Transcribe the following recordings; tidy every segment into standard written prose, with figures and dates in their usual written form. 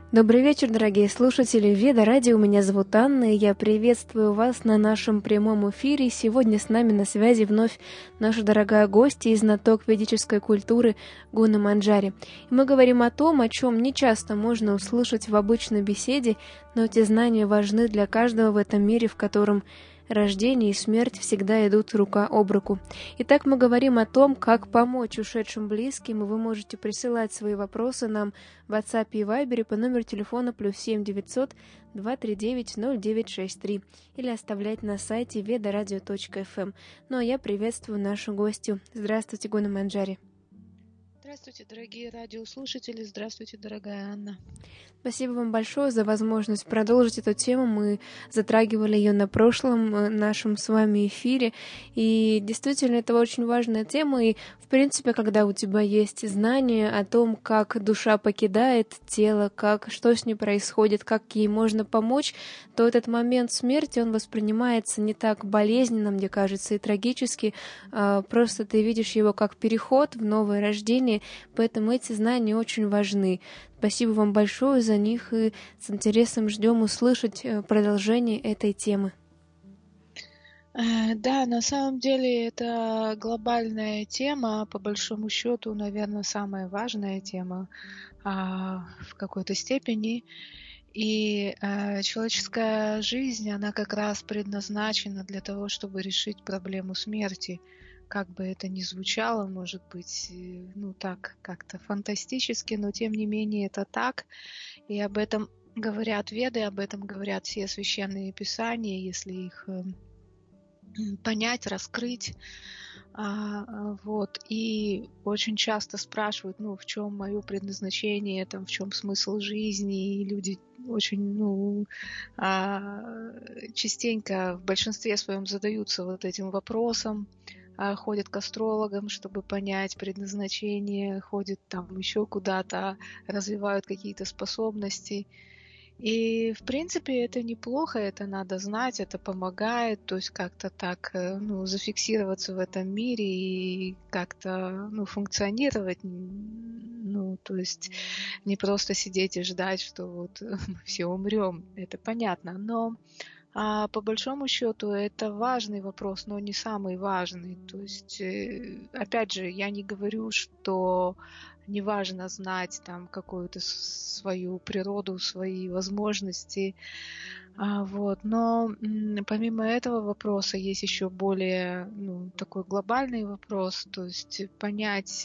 Добрый вечер, дорогие слушатели Веда Радио. Меня зовут Анна, и я приветствую вас на нашем прямом эфире. Сегодня с нами на связи вновь наша дорогая гостья и знаток ведической культуры Гуна Манджари. И мы говорим о том, о чем не часто можно услышать в обычной беседе, но эти знания важны для каждого в этом мире, в котором рождение и смерть всегда идут рука об руку. Итак, мы говорим о том, как помочь ушедшим близким, и вы можете присылать свои вопросы нам в WhatsApp и Viber по номеру телефона +7 900 239 0963 или оставлять на сайте vedaradio.fm. Ну а я приветствую нашу гостью. Здравствуйте, Гуна Манджари. Здравствуйте, дорогие радиослушатели. Здравствуйте, дорогая Анна. Спасибо вам большое за возможность продолжить эту тему. Мы затрагивали ее на прошлом нашем с вами эфире. И действительно, это очень важная тема. И, в принципе, когда у тебя есть знания о том, как душа покидает тело, что с ней происходит, как ей можно помочь, то этот момент смерти, он воспринимается не так болезненно, мне кажется, и трагически. Просто ты видишь его как переход в новое рождение. Поэтому эти знания очень важны. Спасибо вам большое за них, и с интересом ждем услышать продолжение этой темы. Да, на самом деле это глобальная тема, по большому счету, наверное, самая важная тема в какой-то степени. И человеческая жизнь, она как раз предназначена для того, чтобы решить проблему смерти. Как бы это ни звучало, может быть, так как-то фантастически, но тем не менее это так. И об этом говорят Веды, об этом говорят все священные писания, если их понять, раскрыть. И очень часто спрашивают, в чем мое предназначение, в чем смысл жизни, и люди очень, частенько в большинстве своем задаются вот этим вопросом, ходят к астрологам, чтобы понять предназначение, ходят там еще куда-то, развивают какие-то способности. И, в принципе, это неплохо, это надо знать, это помогает, то есть как-то так, зафиксироваться в этом мире и как-то, функционировать, то есть не просто сидеть и ждать, что вот мы все умрем, это понятно, но по большому счету это важный вопрос, но не самый важный. То есть, опять же, я не говорю, что не важно знать там какую-то свою природу, свои возможности. Но помимо этого вопроса есть еще более такой глобальный вопрос, то есть понять,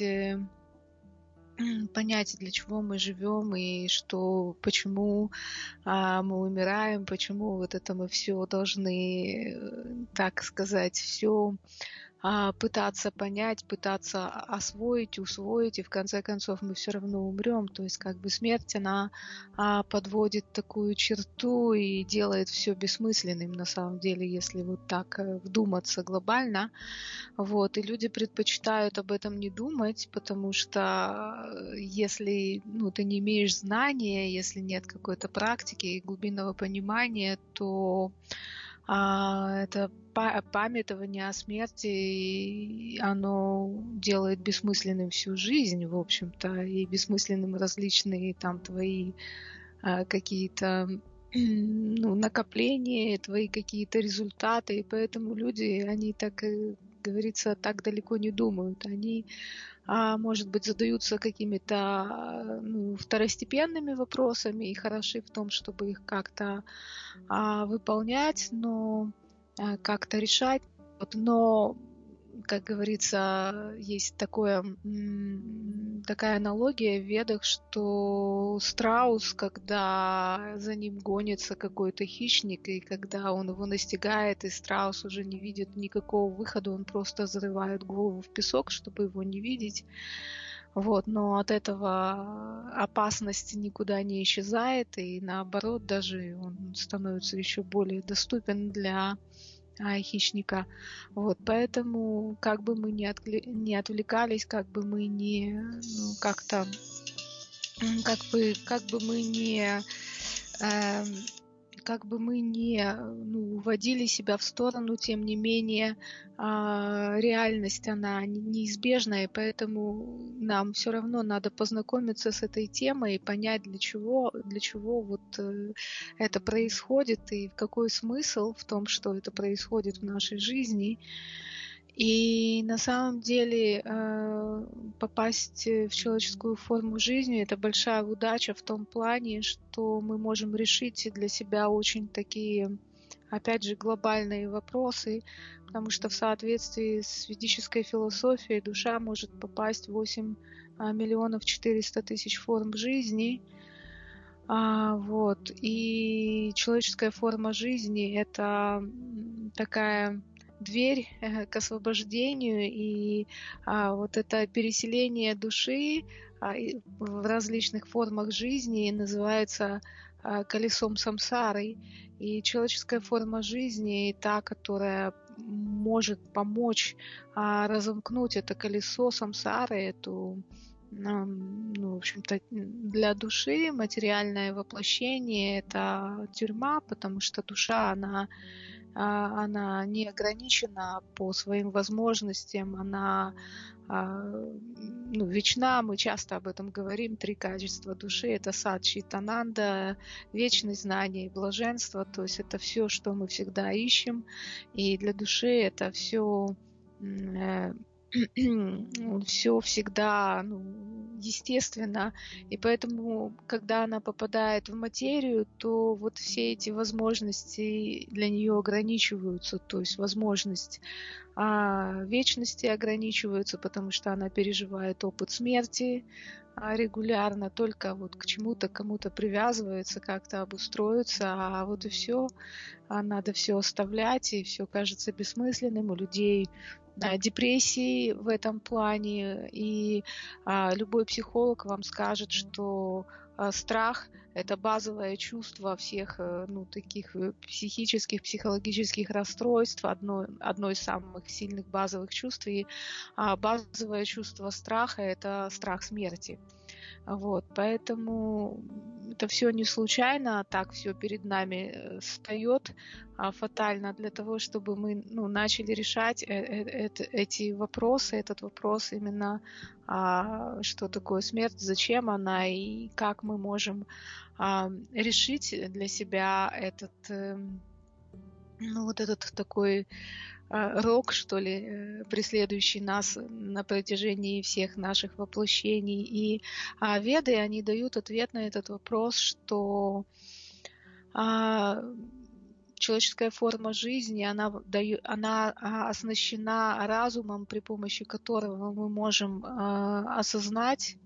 для чего мы живем и почему мы умираем, почему вот это мы все должны, так сказать, все пытаться понять, пытаться освоить, усвоить, и в конце концов мы все равно умрем. То есть как бы смерть, она подводит такую черту и делает все бессмысленным на самом деле, если вот так вдуматься глобально. И люди предпочитают об этом не думать, потому что если ты не имеешь знания, если нет какой-то практики и глубинного понимания, то это памятование о смерти, оно делает бессмысленным всю жизнь, в общем-то, и бессмысленным различные там твои какие-то накопления, твои какие-то результаты, и поэтому люди, они так, говорится, так далеко не думают. Они, может быть, задаются какими-то второстепенными вопросами и хороши в том, чтобы их как-то выполнять, но как-то решать. Но, как говорится, есть такая аналогия в Ведах, что страус, когда за ним гонится какой-то хищник, и когда он его настигает, и страус уже не видит никакого выхода, он просто зарывает голову в песок, чтобы его не видеть. Но от этого опасность никуда не исчезает, и наоборот, даже он становится еще более доступен для хищника. Поэтому как бы мы не отвлекались, как бы мы не как бы мы не как бы мы не уводили себя в сторону, тем не менее реальность, она неизбежна, и поэтому нам все равно надо познакомиться с этой темой и понять, для чего вот это происходит и какой смысл в том, что это происходит в нашей жизни. И на самом деле попасть в человеческую форму жизни — это большая удача в том плане, что мы можем решить для себя очень такие, опять же, глобальные вопросы, потому что в соответствии с ведической философией душа может попасть в 8 миллионов 400 тысяч форм жизни. Вот. И человеческая форма жизни — это такая дверь к освобождению, и вот это переселение души в различных формах жизни называется колесом самсары. И человеческая форма жизни та, которая может помочь разомкнуть это колесо самсары, эту, в общем-то, для души материальное воплощение — это тюрьма, потому что душа, она не ограничена по своим возможностям, она вечна. Мы часто об этом говорим. 3 качества души — это сад читананда, вечность, знание и блаженство. То есть это все, что мы всегда ищем. И для души это все всегда естественно, и поэтому, когда она попадает в материю, то вот все эти возможности для нее ограничиваются, то есть возможность вечности ограничиваются, потому что она переживает опыт смерти регулярно, только вот к чему-то, кому-то привязывается, как-то обустроиться, а вот и все, надо все оставлять, и все кажется бессмысленным. У людей депрессии в этом плане, и любой психолог вам скажет, что страх — это базовое чувство всех таких психических, психологических расстройств, одно из самых сильных базовых чувств, и базовое чувство страха — это страх смерти. Вот, поэтому это все не случайно, так все перед нами встает фатально для того, чтобы мы начали решать эти вопросы, этот вопрос именно, что такое смерть, зачем она и как мы можем решить для себя этот этот такой рок, что ли, преследующий нас на протяжении всех наших воплощений. И Веды, они дают ответ на этот вопрос, что человеческая форма жизни, она оснащена разумом, при помощи которого мы можем осознать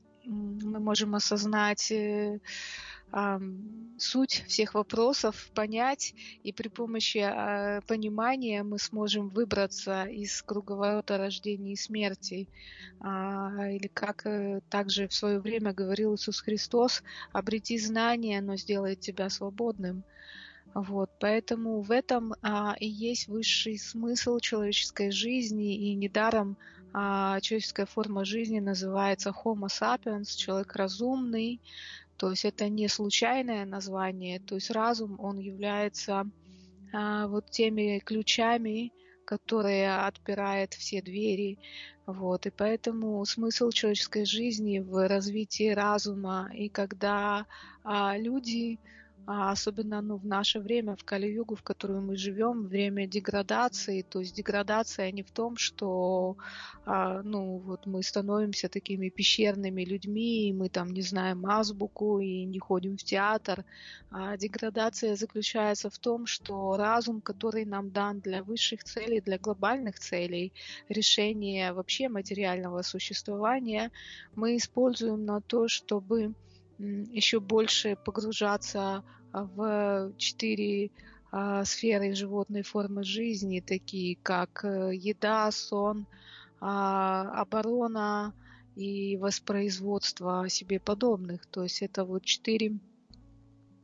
суть всех вопросов, понять, и при помощи понимания мы сможем выбраться из круговорота рождения и смерти. Или как также в свое время говорил Иисус Христос: «Обрети знание, оно сделает тебя свободным». Вот, поэтому в этом и есть высший смысл человеческой жизни, и недаром человеческая форма жизни называется Homo sapiens, человек разумный. То есть это не случайное название, то есть разум, он является вот теми ключами, которые отпирают все двери. Вот, и поэтому смысл человеческой жизни в развитии разума. И когда люди, особенно в наше время, в Кали-югу, в котором мы живем, время деградации, то есть деградация не в том, что мы становимся такими пещерными людьми, и мы там не знаем азбуку и не ходим в театр. Деградация заключается в том, что разум, который нам дан для высших целей, для глобальных целей, решения вообще материального существования, мы используем на то, чтобы еще больше погружаться в 4 сферы животной формы жизни, такие как еда, сон, оборона и воспроизводство себе подобных. То есть это вот 4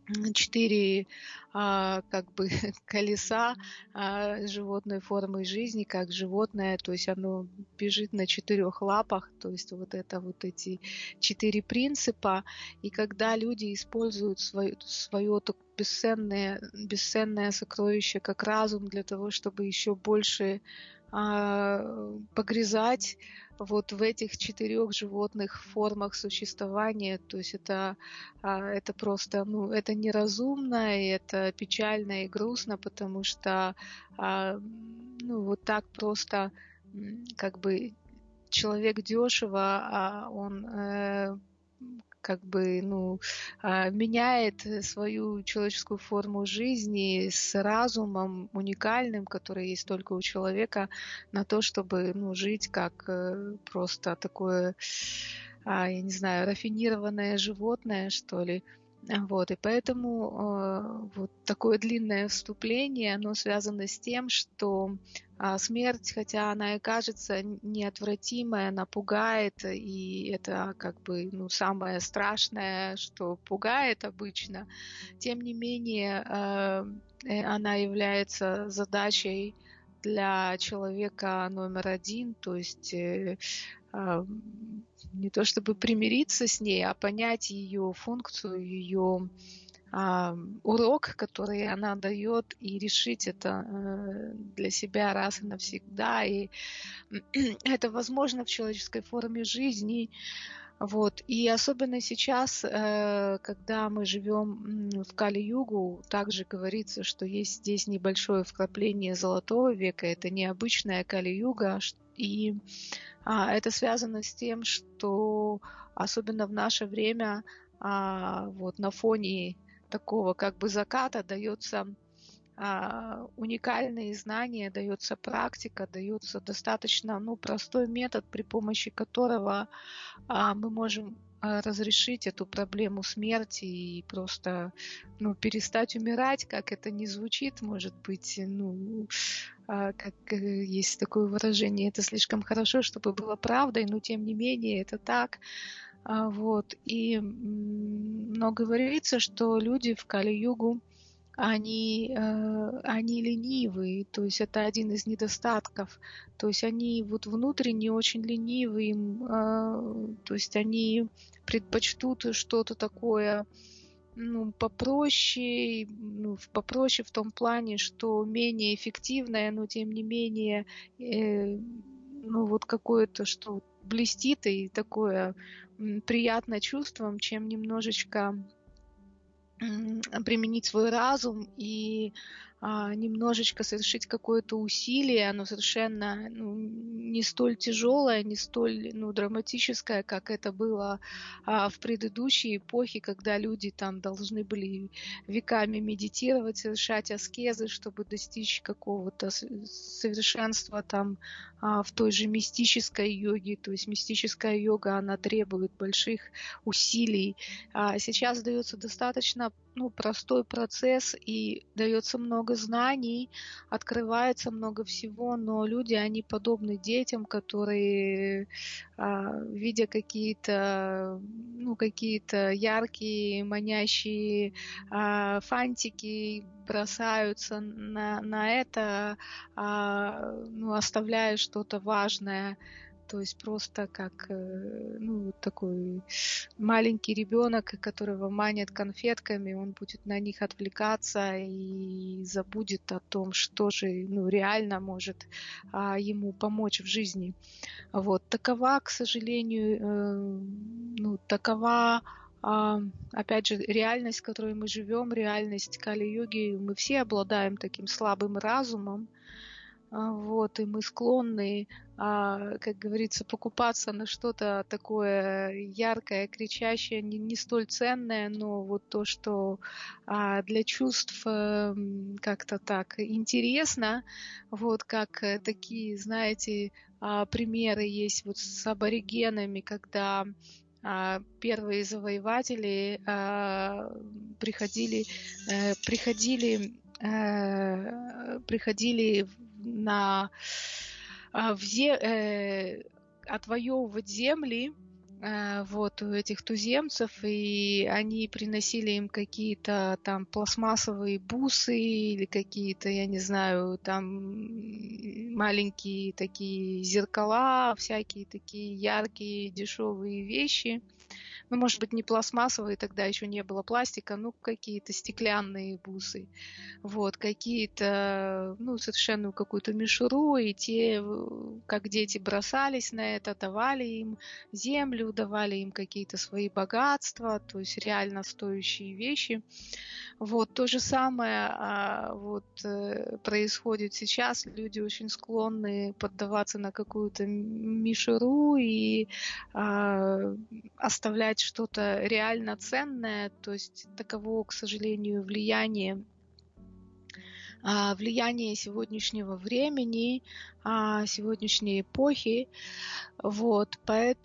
4 как бы колеса животной формы жизни, как животное, то есть оно бежит на 4 лапах, то есть вот это вот эти 4 принципа. И когда люди используют свое бесценное сокровище как разум для того, чтобы еще больше погрязать вот в этих 4 животных формах существования, то есть это просто, это неразумно, и это печально и грустно, потому что, вот так просто, как бы человек дешево, он как бы, меняет свою человеческую форму жизни с разумом уникальным, который есть только у человека, на то, чтобы, жить как просто такое, я не знаю, рафинированное животное, что ли. Вот, и поэтому вот такое длинное вступление, оно связано с тем, что смерть, хотя она и кажется неотвратимой, она пугает, и это как бы самое страшное, что пугает обычно. Тем не менее, она является задачей для человека номер один, то есть не то чтобы примириться с ней, а понять ее функцию, ее урок, который она дает, и решить это для себя раз и навсегда. И это возможно в человеческой форме жизни. Вот. И особенно сейчас, когда мы живем в Кали-югу, также говорится, что есть здесь небольшое вкрапление золотого века, это необычная Кали-юга, и это связано с тем, что особенно в наше время вот на фоне такого как бы заката дается уникальные знания, дается практика, дается достаточно простой метод, при помощи которого мы можем разрешить эту проблему смерти и просто перестать умирать, как это ни звучит, может быть, как есть такое выражение, это слишком хорошо, чтобы было правдой, но тем не менее это так. Вот. Но говорится, что люди в Кали-югу, они ленивые, то есть это один из недостатков. То есть они вот внутренне очень ленивые, то есть они предпочтут что-то такое, попроще, попроще в том плане, что менее эффективное, но тем не менее, вот какое-то, что блестит и такое приятное чувством, чем немножечко применить свой разум и немножечко совершить какое-то усилие, оно совершенно не столь тяжелое, не столь драматическое, как это было в предыдущей эпохе, когда люди там должны были веками медитировать, совершать аскезы, чтобы достичь какого-то совершенства там в той же мистической йоге. То есть мистическая йога, она требует больших усилий. Сейчас дается достаточно простой процесс и дается много знаний, открывается много всего, но люди, они подобны детям, которые, видя какие-то яркие, манящие фантики, бросаются на это, оставляя что-то важное. То есть просто как такой маленький ребенок, которого манят конфетками, он будет на них отвлекаться и забудет о том, что же реально может ему помочь в жизни. Вот. Такова, к сожалению, такова опять же, реальность, в которой мы живем, реальность Кали-юги. Мы все обладаем таким слабым разумом, вот, и мы склонны, как говорится, покупаться на что-то такое яркое, кричащее, не столь ценное, но вот то, что для чувств как-то так интересно, вот как такие, знаете, примеры есть вот с аборигенами, когда первые завоеватели приходили отвоевывать земли вот у этих туземцев, и они приносили им какие-то там пластмассовые бусы или какие-то, я не знаю, там маленькие такие зеркала, всякие такие яркие, дешевые вещи. Ну, может быть, не пластмассовые, тогда еще не было пластика, ну, какие-то стеклянные бусы. Вот, какие-то, ну, совершенно какую-то мишуру, и те, как дети бросались на это, давали им землю, давали им какие-то свои богатства, то есть реально стоящие вещи. Вот то же самое происходит сейчас. Люди очень склонны поддаваться на какую-то мишуру и оставлять что-то реально ценное. То есть таково, к сожалению, влияние сегодняшнего времени, сегодняшней эпохи. Вот,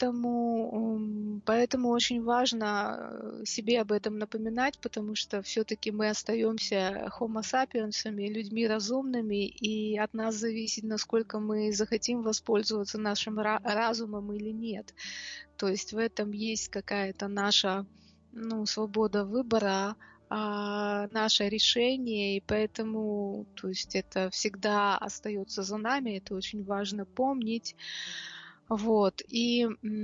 поэтому очень важно себе об этом напоминать, потому что все-таки мы остаемся homo sapiens'ами, людьми разумными, и от нас зависит, насколько мы захотим воспользоваться нашим разумом или нет. То есть в этом есть какая-то наша, свобода выбора, наше решение, и поэтому, то есть это всегда остается за нами, это очень важно помнить. Вот, и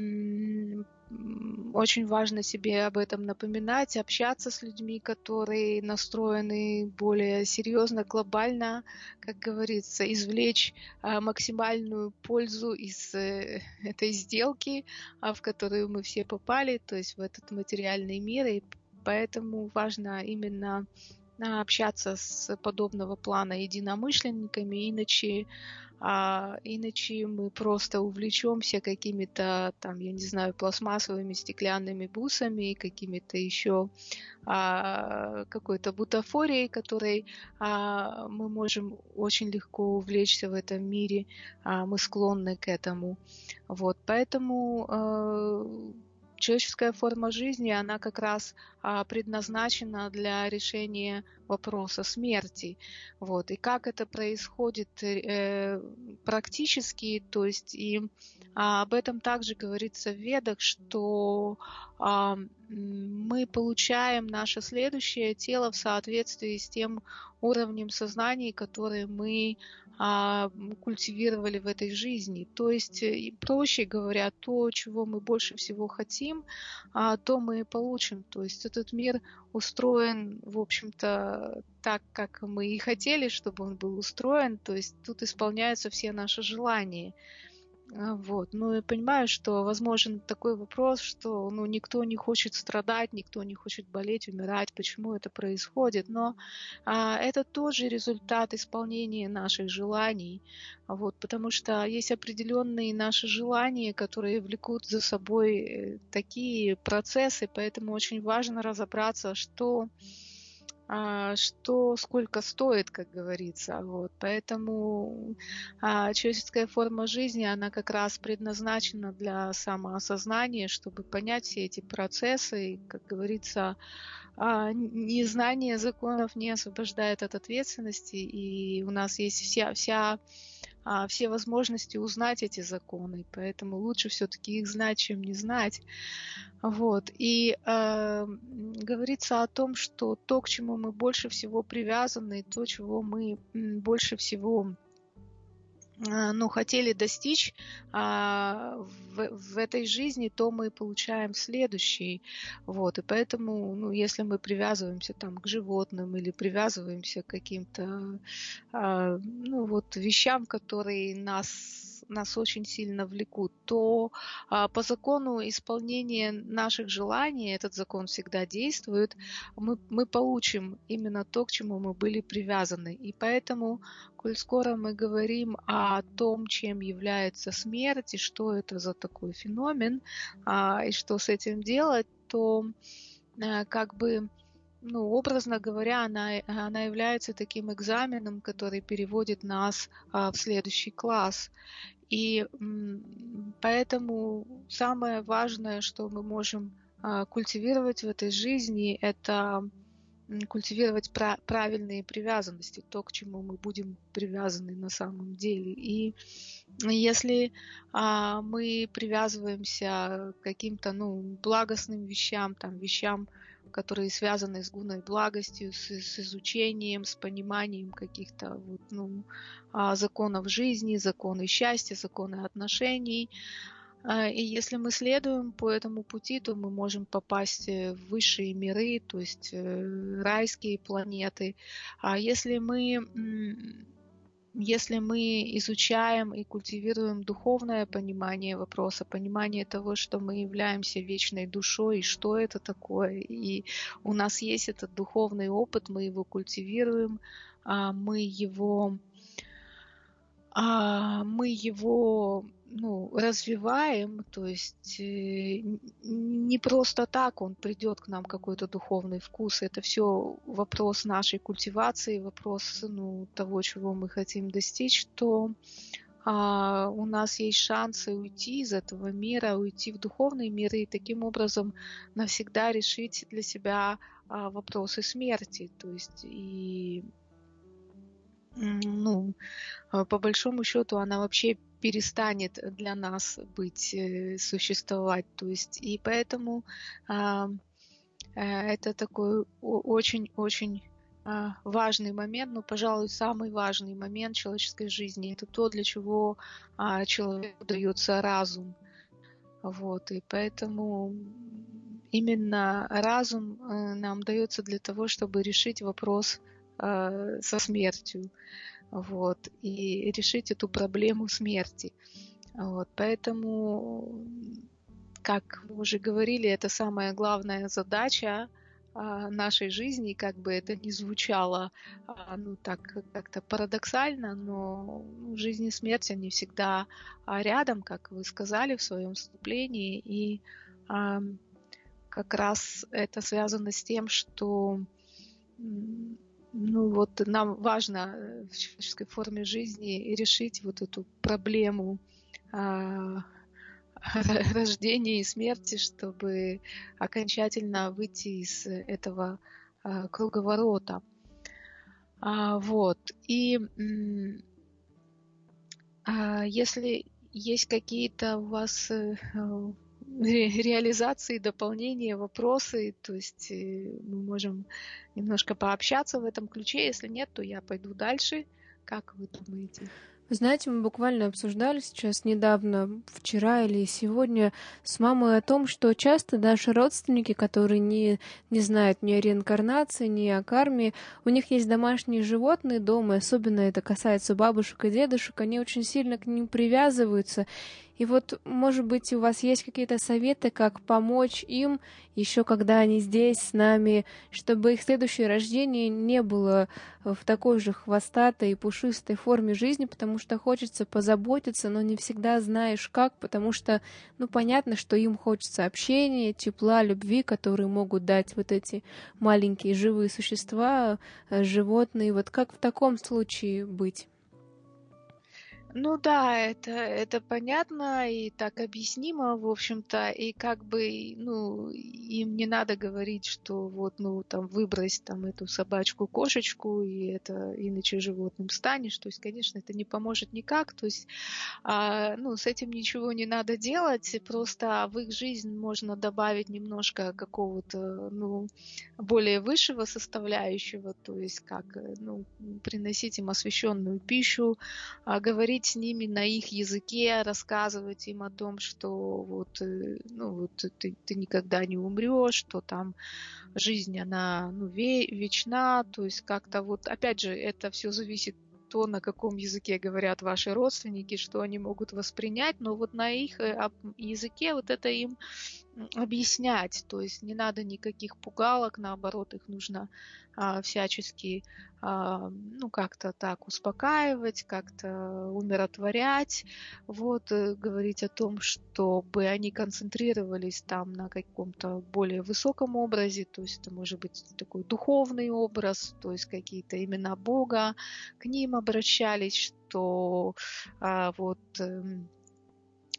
очень важно себе об этом напоминать, общаться с людьми, которые настроены более серьезно, глобально, как говорится, извлечь максимальную пользу из этой сделки, в которую мы все попали, то есть в этот материальный мир, и поэтому важно именно общаться с подобного плана единомышленниками, иначе мы просто увлечемся какими-то там, я не знаю, пластмассовыми стеклянными бусами, какими-то еще какой-то бутафорией, которой мы можем очень легко увлечься в этом мире, мы склонны к этому. Вот, поэтому человеческая форма жизни, она как раз предназначена для решения вопроса смерти. Вот. И как это происходит практически, то есть и об этом также говорится в Ведах, что мы получаем наше следующее тело в соответствии с тем уровнем сознания, который мы культивировали в этой жизни. То есть, проще говоря, то, чего мы больше всего хотим, то мы и получим. То есть этот мир устроен, в общем-то, так, как мы и хотели, чтобы он был устроен. То есть тут исполняются все наши желания. Вот. Ну, я понимаю, что возможен такой вопрос, что никто не хочет страдать, никто не хочет болеть, умирать, почему это происходит, но это тоже результат исполнения наших желаний, вот, потому что есть определенные наши желания, которые влекут за собой такие процессы, поэтому очень важно разобраться, что сколько стоит, как говорится. Вот. Поэтому человеческая форма жизни, она как раз предназначена для самоосознания, чтобы понять все эти процессы. И, как говорится, незнание законов не освобождает от ответственности, и у нас есть все возможности узнать эти законы, поэтому лучше все-таки их знать, чем не знать. Вот. И говорится о том, что то, к чему мы больше всего привязаны, то, чего мы больше всего хотели достичь в этой жизни, то мы получаем в следующей. Вот. И поэтому, если мы привязываемся там к животным или привязываемся к каким-то вещам, которые нас очень сильно влекут, то по закону исполнения наших желаний, этот закон всегда действует, мы получим именно то, к чему мы были привязаны. И поэтому, коль скоро мы говорим о том, чем является смерть, и что это за такой феномен, и что с этим делать, то образно говоря, она является таким экзаменом, который переводит нас в следующий класс. И поэтому самое важное, что мы можем культивировать в этой жизни, это культивировать правильные привязанности, то, к чему мы будем привязаны на самом деле. И если мы привязываемся к каким-то благостным вещам, там, вещам, которые связаны с гунной благостью, с изучением, с пониманием каких-то законов жизни, законы счастья, законы отношений. И если мы следуем по этому пути, то мы можем попасть в высшие миры, то есть райские планеты. А если мы изучаем и культивируем духовное понимание вопроса, понимание того, что мы являемся вечной душой, и что это такое, и у нас есть этот духовный опыт, мы его культивируем, мы его развиваем, то есть не просто так он придет к нам, какой-то духовный вкус. Это все вопрос нашей культивации, вопрос того, чего мы хотим достичь, что у нас есть шансы уйти из этого мира, уйти в духовный мир и таким образом навсегда решить для себя вопросы смерти. То есть по большому счету она вообще перестанет для нас существовать. То есть, и поэтому это такой очень-очень важный момент, пожалуй, самый важный момент человеческой жизни. Это то, для чего человеку дается разум. И поэтому именно разум нам дается для того, чтобы решить вопрос со смертью, и решить эту проблему смерти. Поэтому, как мы уже говорили, это самая главная задача нашей жизни, как бы это ни звучало так как-то парадоксально, но жизнь и смерть, они всегда рядом, как вы сказали в своем вступлении, и как раз это связано с тем, что нам важно в человеческой форме жизни решить эту проблему рождения и смерти, чтобы окончательно выйти из этого круговорота. И если есть какие-то у вас реализации, дополнения, вопросы, то есть мы можем немножко пообщаться в этом ключе. Если нет, то я пойду дальше. Как вы думаете? Вы знаете, мы буквально обсуждали сейчас недавно, вчера или сегодня, с мамой о том, что часто наши родственники, которые не знают ни о реинкарнации, ни о карме, у них есть домашние животные дома, особенно это касается бабушек и дедушек, они очень сильно к ним привязываются. И может быть, у вас есть какие-то советы, как помочь им, еще когда они здесь с нами, чтобы их следующее рождение не было в такой же хвостатой и пушистой форме жизни, потому что хочется позаботиться, но не всегда знаешь как, потому что, понятно, что им хочется общения, тепла, любви, которые могут дать эти маленькие живые существа, животные. Как в таком случае быть? Да, это понятно и так объяснимо, в общем-то, и как бы, им не надо говорить, что выбрось эту собачку, кошечку, и это иначе животным станешь. То есть, конечно, это не поможет никак. То есть, с этим ничего не надо делать, просто в их жизнь можно добавить немножко какого-то, более высшего составляющего, то есть как, приносить им освященную пищу, говорить с ними на их языке, рассказывать им о том, что ты никогда не умрешь, что там жизнь, она вечна, то есть как-то опять же, это все зависит то, на каком языке говорят ваши родственники, что они могут воспринять, но на их языке это им объяснять, то есть не надо никаких пугалок, наоборот, их нужно всячески как-то так успокаивать, как-то умиротворять, говорить о том, чтобы они концентрировались там на каком-то более высоком образе, то есть это может быть такой духовный образ, то есть какие-то имена Бога, к ним обращались, что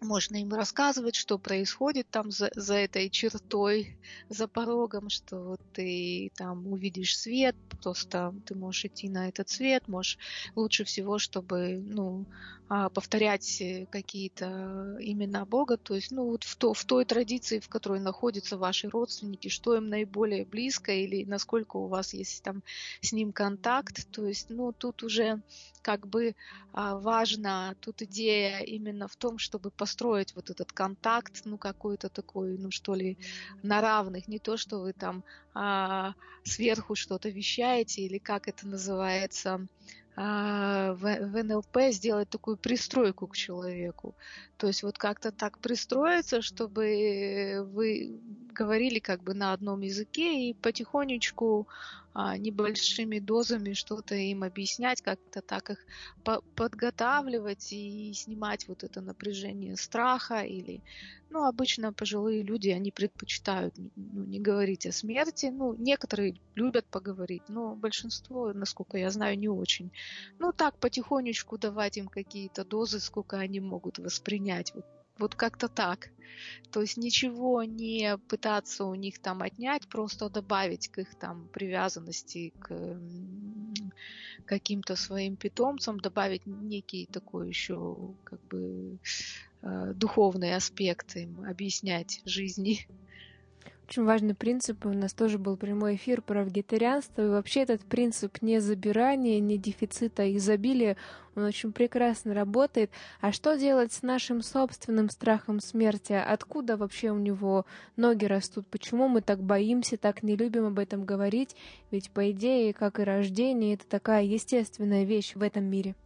Можно им рассказывать, что происходит там за этой чертой, за порогом, что вот ты там увидишь свет, просто ты можешь идти на этот свет, можешь лучше всего, чтобы, повторять какие-то имена Бога, то есть, вот в той традиции, в которой находятся ваши родственники, что им наиболее близко или насколько у вас есть там с ним контакт, то есть, тут уже как бы важна тут идея именно в том, чтобы построить вот этот контакт, какой-то такой, что ли, на равных, не то, что вы там сверху что-то вещаете или как это называется в НЛП, сделать такую пристройку к человеку. То есть вот как-то так пристроиться, чтобы вы говорили как бы на одном языке и потихонечку небольшими дозами что-то им объяснять, как-то так их подготавливать и снимать вот это напряжение страха. Или, обычно пожилые люди, они предпочитают не говорить о смерти. Некоторые любят поговорить, но большинство, насколько я знаю, не очень. Так потихонечку давать им какие-то дозы, сколько они могут воспринять. Вот как-то так. То есть ничего не пытаться у них там отнять, просто добавить к их там привязанности к каким-то своим питомцам, добавить некий такой еще как бы духовный аспект им, объяснять жизни. Очень важный принцип. У нас тоже был прямой эфир про вегетарианство. И вообще этот принцип не забирания, не дефицита, а изобилия, он очень прекрасно работает. А что делать с нашим собственным страхом смерти? Откуда вообще у него ноги растут? Почему мы так боимся, так не любим об этом говорить? Ведь, по идее, как и рождение, это такая естественная вещь в этом мире.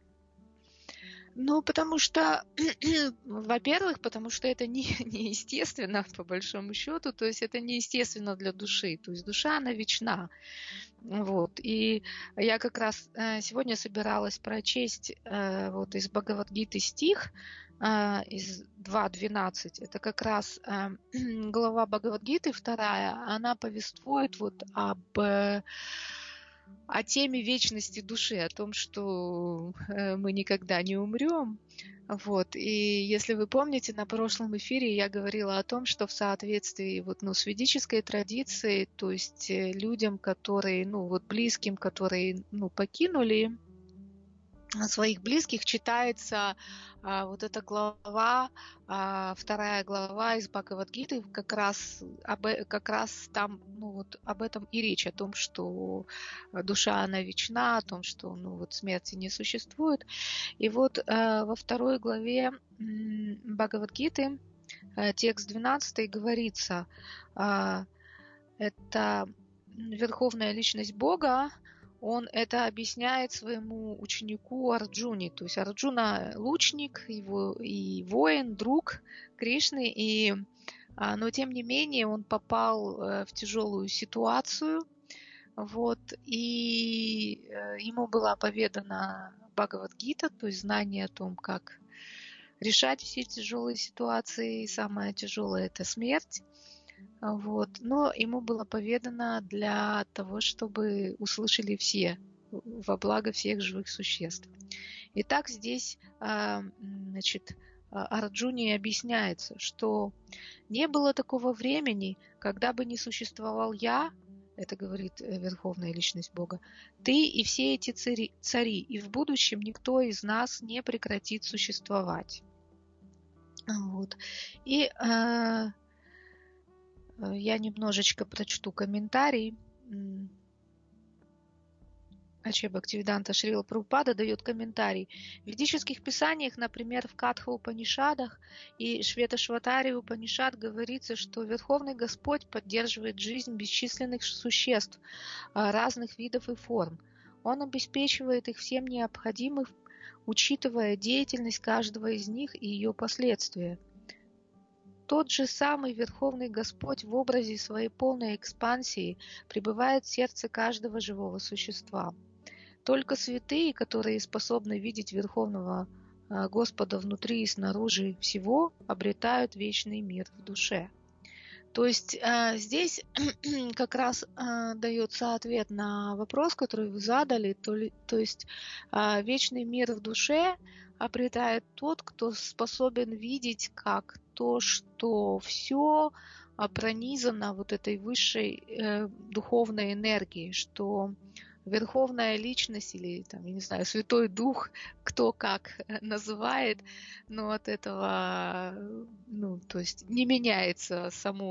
Потому что, во-первых, потому что это неестественно, по большому счету, то есть это неестественно для души, то есть душа, она вечна. Вот. И я как раз сегодня собиралась прочесть из Бхагавад-гиты стих, из 2.12, это как раз глава Бхагавад-гиты, 2, она повествует о теме вечности души, о том, что мы никогда не умрем. Вот. И если вы помните, на прошлом эфире я говорила о том, что в соответствии с ведической традицией, то есть людям, которые, близким, которые, покинули своих близких, читается эта глава, 2 глава из Бхагавад-гиты, как раз там об этом и речь, о том, что душа, она вечна, о том, что смерти не существует. И во 2 главе Бхагавад-гиты, текст 12 говорится, это Верховная Личность Бога, он это объясняет своему ученику Арджуне. То есть Арджуна лучник, и воин, друг Кришны, но тем не менее он попал в тяжелую ситуацию, и ему была поведана Бхагавад-гита, то есть знание о том, как решать все тяжелые ситуации, и самое тяжелое – это смерть. Но ему было поведано для того, чтобы услышали все, во благо всех живых существ. Итак, здесь Арджуне объясняется, что не было такого времени, когда бы не существовал я, это говорит Верховная Личность Бога, ты и все эти цари, и в будущем никто из нас не прекратит существовать. И я немножечко прочту комментарий. Ачарья Бхактивиданта Шрила Прабхупада дает комментарий. В ведических писаниях, например, в Катха-Упанишадах и Шветашватари-Упанишад говорится, что Верховный Господь поддерживает жизнь бесчисленных существ разных видов и форм. Он обеспечивает их всем необходимым, учитывая деятельность каждого из них и ее последствия. Тот же самый Верховный Господь в образе своей полной экспансии пребывает в сердце каждого живого существа. Только святые, которые способны видеть Верховного Господа внутри и снаружи всего, обретают вечный мир в душе. То есть здесь как раз дается ответ на вопрос, который вы задали. То есть вечный мир в душе, обретает тот, кто способен видеть как то, что все пронизано вот этой высшей духовной энергией, что Верховная Личность или, там, я не знаю, Святой Дух, кто как называет, но от этого, ну, то есть не меняется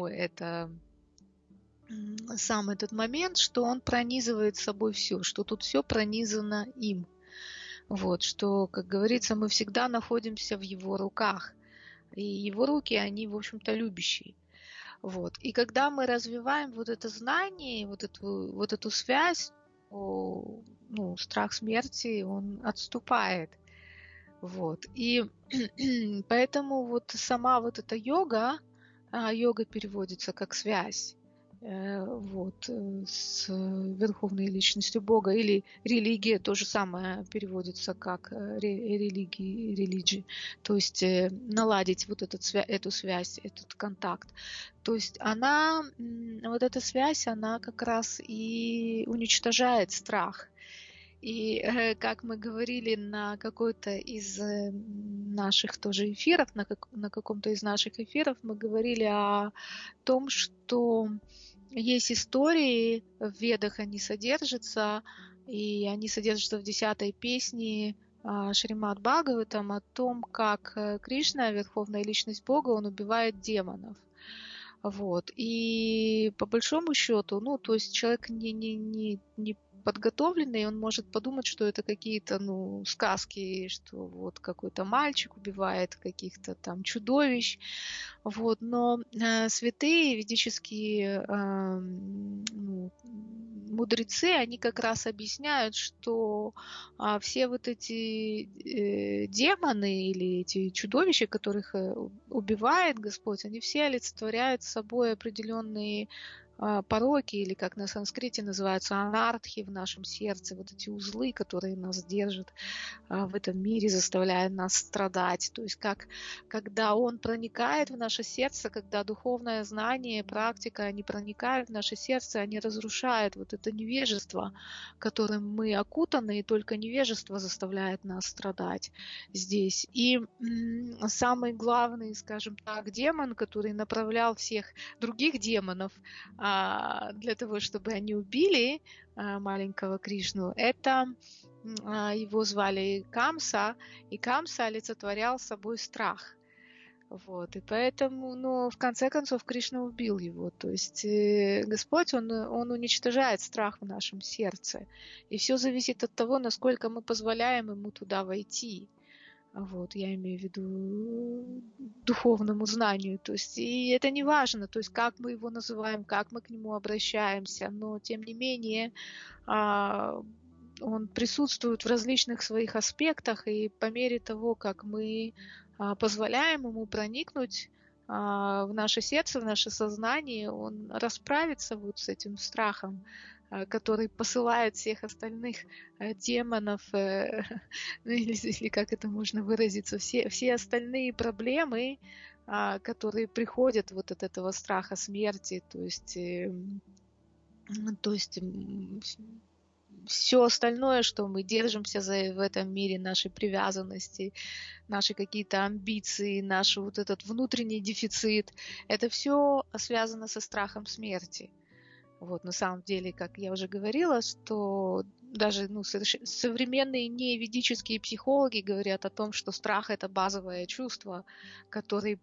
сам этот момент, что он пронизывает собой все, что тут все пронизано им. Вот, что, как говорится, мы всегда находимся в его руках. И его руки, они, в общем-то, любящие. Вот. И когда мы развиваем вот это знание, вот эту связь, ну, страх смерти, он отступает. Вот. И поэтому вот сама вот эта йога, йога переводится как связь, вот, с Верховной Личностью Бога, или религия, то же самое переводится как религии, то есть наладить вот эту связь, этот контакт. То есть вот эта связь, она как раз и уничтожает страх. И как мы говорили на какой-то из наших тоже эфиров, на каком-то из наших эфиров мы говорили о том, что есть истории, в Ведах они содержатся, и они содержатся в 10-й песне Шримад Бхагаватам о том, как Кришна, Верховная Личность Бога, он убивает демонов. Вот. И по большому счету, ну, то есть человек не подготовленный, он может подумать, что это какие-то, ну, сказки, что вот какой-то мальчик убивает каких-то там чудовищ. Вот. Но святые ведические мудрецы, они как раз объясняют, что все вот эти демоны или эти чудовища, которых убивает Господь, они все олицетворяют собой определенные пороки, или как на санскрите называются анархи в нашем сердце, вот эти узлы, которые нас держат в этом мире, заставляя нас страдать. То есть когда он проникает в наше сердце, когда духовное знание, практика, они проникают в наше сердце, они разрушают вот это невежество, которым мы окутаны, и только невежество заставляет нас страдать здесь. И самый главный, скажем так, демон, который направлял всех других демонов для того, чтобы они убили маленького Кришну, это его звали Камса, и Камса олицетворял собой страх. Вот, и поэтому, ну, в конце концов, Кришна убил его. То есть Господь, он уничтожает страх в нашем сердце. И все зависит от того, насколько мы позволяем ему туда войти. Вот, я имею в виду духовному знанию. То есть, и это не важно, то есть, как мы его называем, как мы к нему обращаемся, но, тем не менее, он присутствует в различных своих аспектах, и по мере того, как мы позволяем ему проникнуть в наше сердце, в наше сознание, он расправится вот с этим страхом, который посылает всех остальных демонов, или как это можно выразиться, все остальные проблемы, которые приходят вот от этого страха смерти, то есть все остальное, что мы держимся в этом мире, наши привязанности, наши какие-то амбиции, наш вот этот внутренний дефицит, это все связано со страхом смерти. Вот, на самом деле, как я уже говорила, что даже современные неведические психологи говорят о том, что страх – это базовое чувство, которое,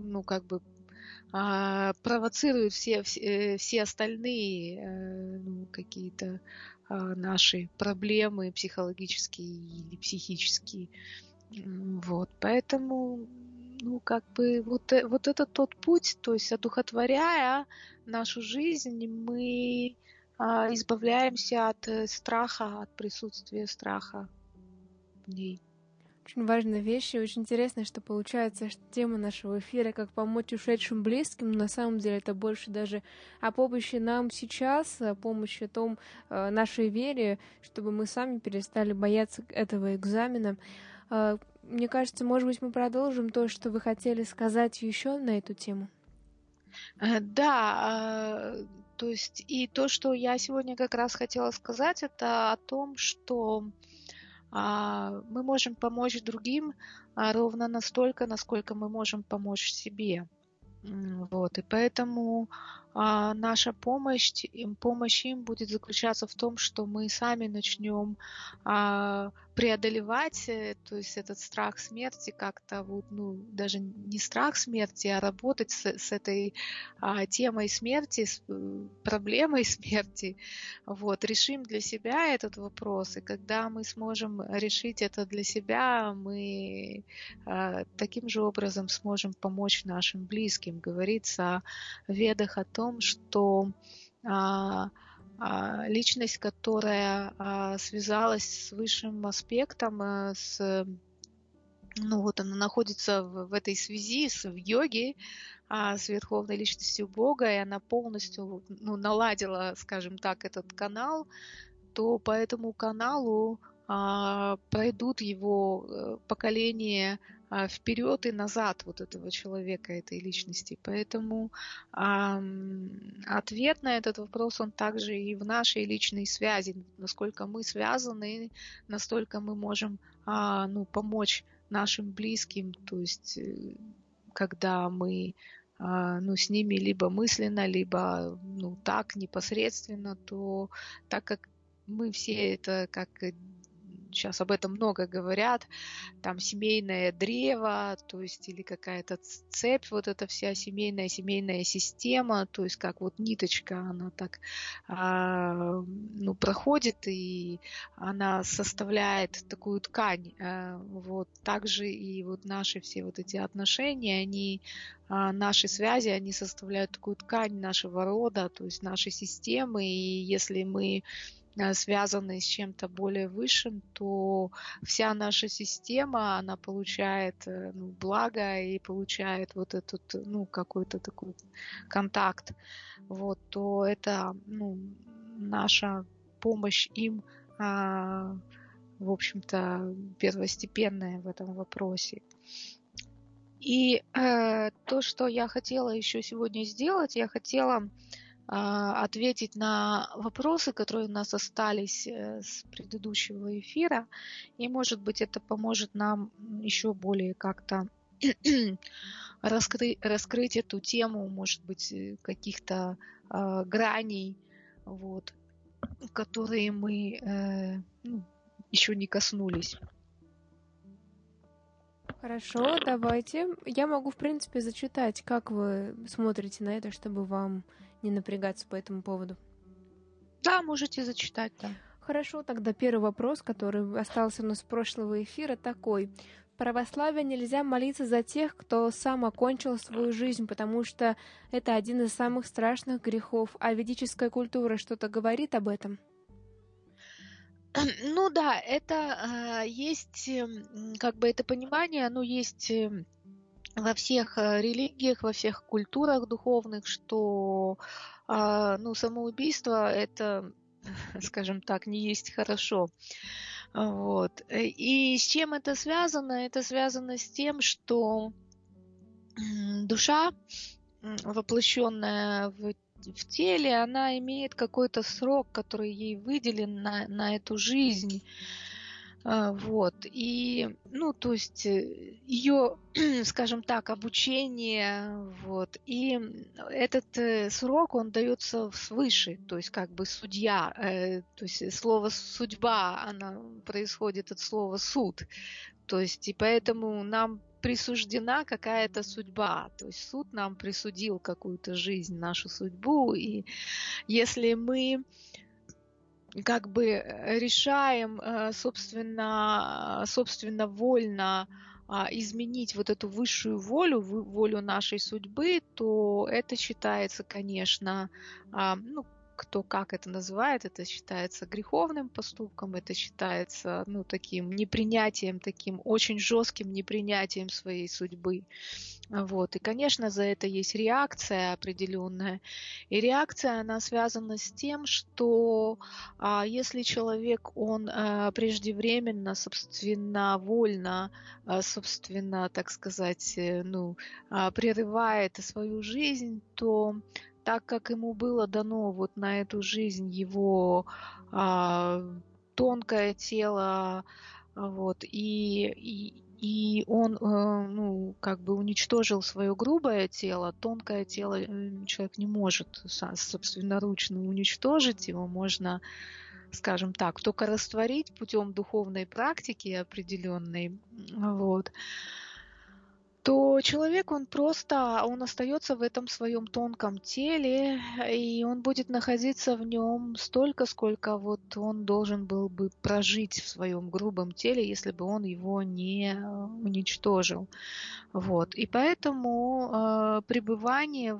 провоцирует все остальные какие-то наши проблемы психологические или психические. Вот, поэтому вот это тот путь, то есть одухотворяя нашу жизнь, мы избавляемся от страха, от присутствия страха в ней. Очень важная вещь, и очень интересно, что получается, что тема нашего эфира «Как помочь ушедшим близким», но на самом деле это больше даже о помощи нам сейчас, о помощи нашей вере, чтобы мы сами перестали бояться этого экзамена. Мне кажется, может быть, мы продолжим то, что вы хотели сказать еще на эту тему. Да, то есть и то, что я сегодня как раз хотела сказать, это о том, что мы можем помочь другим ровно настолько, насколько мы можем помочь себе. Вот, и поэтому наша помощь им будет заключаться в том, что мы сами начнем преодолевать, то есть этот страх смерти как-то даже не страх смерти, а работать с этой темой смерти, с проблемой смерти. Вот, решим для себя этот вопрос, и когда мы сможем решить это для себя, мы таким же образом сможем помочь нашим близким. Говорится в Ведах о том, что личность, которая связалась с высшим аспектом, она находится в этой связи, в йоге, с Верховной Личностью Бога, и она полностью наладила, скажем так, этот канал, то по этому каналу пройдут его поколения вперед и назад вот этого человека, этой личности. Поэтому ответ на этот вопрос, он также и в нашей личной связи. Насколько мы связаны, настолько мы можем помочь нашим близким, то есть когда мы с ними либо мысленно, либо так непосредственно, то так как мы все это, как сейчас об этом много говорят, там семейное древо, то есть или какая-то цепь, вот эта вся семейная система, то есть как вот ниточка, она так проходит, и она составляет такую ткань. Вот также и вот наши все вот эти отношения, наши связи, они составляют такую ткань нашего рода, то есть нашей системы, и если мы связаны с чем-то более высшим, то вся наша система, она получает благо и получает вот этот, какой-то такой контакт. Вот, то это, наша помощь им, в общем-то, первостепенная в этом вопросе. И то, что я хотела еще сегодня сделать, я хотела ответить на вопросы, которые у нас остались с предыдущего эфира. И, может быть, это поможет нам еще более как-то раскрыть эту тему, может быть, каких-то граней, вот, которые мы еще не коснулись. Хорошо, давайте. Я могу, в принципе, зачитать, как вы смотрите на это, чтобы вам не напрягаться по этому поводу. Да, можете зачитать, да. Хорошо, тогда первый вопрос, который остался у нас с прошлого эфира, такой. В православии нельзя молиться за тех, кто сам окончил свою жизнь, потому что это один из самых страшных грехов. А ведическая культура что-то говорит об этом? Ну да, это есть, как бы это понимание, оно есть во всех религиях, во всех культурах духовных, что самоубийство это, скажем так, не есть хорошо. Вот. И с чем это связано? Это связано с тем, что душа, воплощенная в теле, она имеет какой-то срок, который ей выделен на эту жизнь. Вот. И, то есть ее, скажем так, обучение, вот. И этот срок, он дается свыше, то есть как бы судья, то есть слово судьба, она происходит от слова суд. То есть и поэтому нам присуждена какая-то судьба, то есть суд нам присудил какую-то жизнь, нашу судьбу, и если мы как бы решаем собственно вольно изменить вот эту высшую волю нашей судьбы, то это считается, конечно, кто как это называет, это считается греховным поступком, это считается, таким непринятием, таким очень жестким непринятием своей судьбы. Вот. И, конечно, за это есть реакция определенная. И реакция, она связана с тем, что если человек, он преждевременно, собственновольно, собственно, так сказать, прерывает свою жизнь, то так как ему было дано вот на эту жизнь его тонкое тело, Вот. И он, ну, как бы уничтожил свое грубое тело, тонкое тело человек не может собственноручно уничтожить, его можно, скажем так, только растворить путем духовной практики определенной, вот, то человек, он остается в этом своем тонком теле, и он будет находиться в нем столько, сколько вот он должен был бы прожить в своем грубом теле, если бы он его не уничтожил. Вот. И поэтому пребывание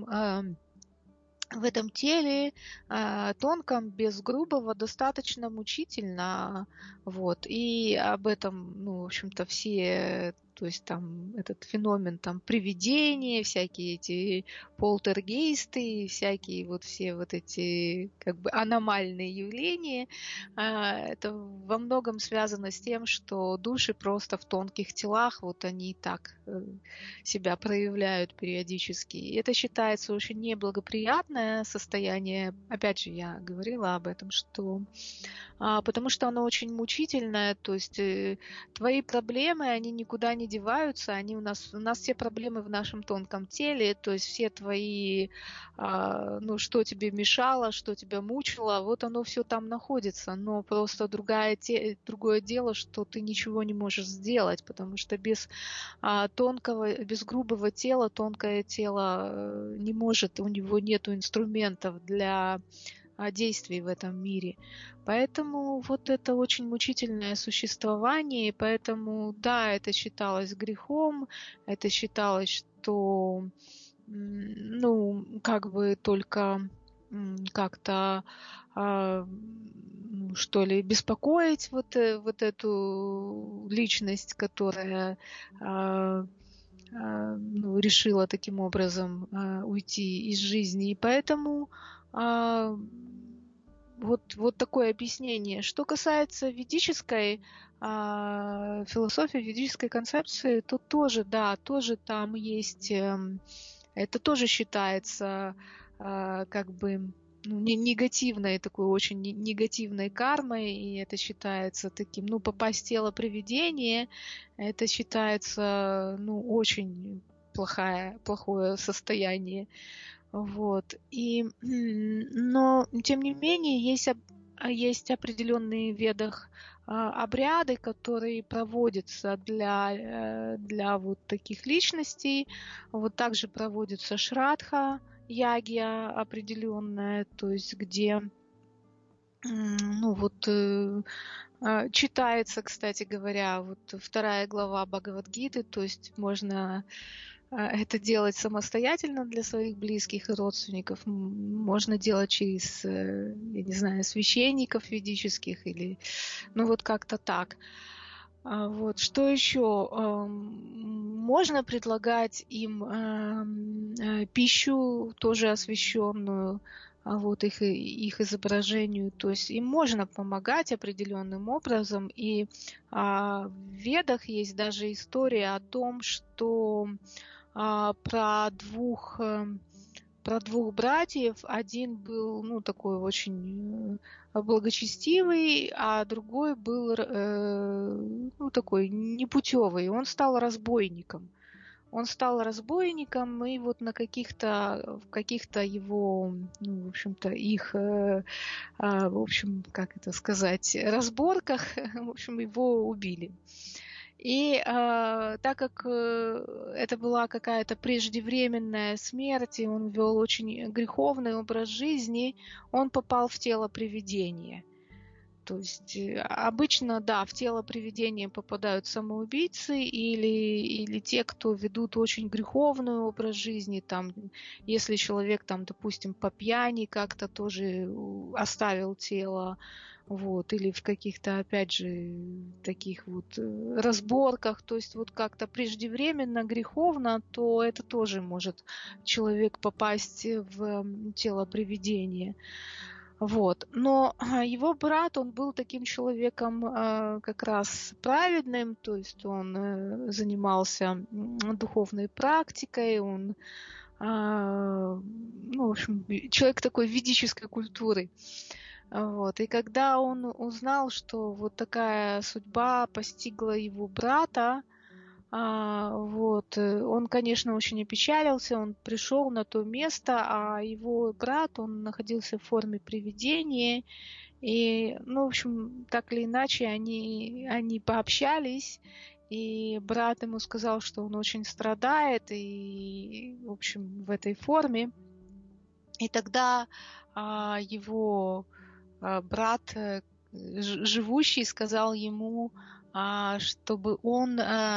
в этом теле тонком, без грубого, достаточно мучительно. Вот. И об этом, ну, в общем-то, все, то есть там этот феномен там привидения, всякие эти полтергейсты, всякие вот все вот эти как бы аномальные явления, это во многом связано с тем, что души просто в тонких телах, вот они так себя проявляют периодически. И это считается очень неблагоприятное состояние. Опять же, я говорила об этом, что потому что оно очень мучительное, то есть твои проблемы, они никуда не деваются, они у нас все проблемы в нашем тонком теле, то есть все твои, ну, что тебе мешало, что тебя мучило, вот оно все там находится, но просто другое дело, что ты ничего не можешь сделать, потому что без без грубого тела, тонкое тело не может, у него нет инструментов для действий в этом мире. Поэтому вот это очень мучительное существование, и поэтому, да, это считалось грехом, это считалось, что, ну, как бы только как-то ну, что ли, беспокоить вот эту личность, которая ну, решила таким образом уйти из жизни. И поэтому вот такое объяснение. Что касается ведической философии, ведической концепции, то тоже, да, тоже там есть, это тоже считается как бы ну, негативной, такой очень негативной кармой, и это считается таким, ну, попасть в тело привидения, это считается, ну, очень плохое состояние. Вот. Но, тем не менее, есть определенные в ведах обряды, которые проводятся для вот таких личностей. Вот также проводится шрадха, ягья определенная, то есть где ну вот читается, кстати говоря, вот 2 глава Бхагавад-гиты, то есть можно это делать самостоятельно для своих близких и родственников. Можно делать через, я не знаю, священников ведических или, ну вот как-то так. Вот. Что еще? Можно предлагать им пищу, тоже освященную, вот их изображению. То есть им можно помогать определенным образом. И в Ведах есть даже история о том, что про двух братьев. Один был, ну, такой очень благочестивый, а другой был, ну, такой непутевый. Он стал разбойником. Он стал разбойником, и вот в каких-то его, ну, в общем-то, в общем, как это сказать, разборках, в общем, его убили. И так как это была какая-то преждевременная смерть, и он вел очень греховный образ жизни, он попал в тело привидения. То есть обычно, да, в тело привидения попадают самоубийцы или те, кто ведут очень греховный образ жизни. Там, если человек, там, допустим, по пьяни как-то тоже оставил тело, вот, или в каких-то, опять же, таких вот разборках, то есть вот как-то преждевременно, греховно, то это тоже может человек попасть в тело привидения. Вот. Но его брат, он был таким человеком как раз праведным, то есть он занимался духовной практикой, он, ну, в общем, человек такой ведической культуры. Вот. И когда он узнал, что вот такая судьба постигла его брата, он, конечно, очень опечалился, он пришел на то место, а его брат, он находился в форме привидения, и, ну, в общем, так или иначе, они пообщались, и брат ему сказал, что он очень страдает, и, в общем, в этой форме. И тогда его брат, живущий, сказал ему, чтобы он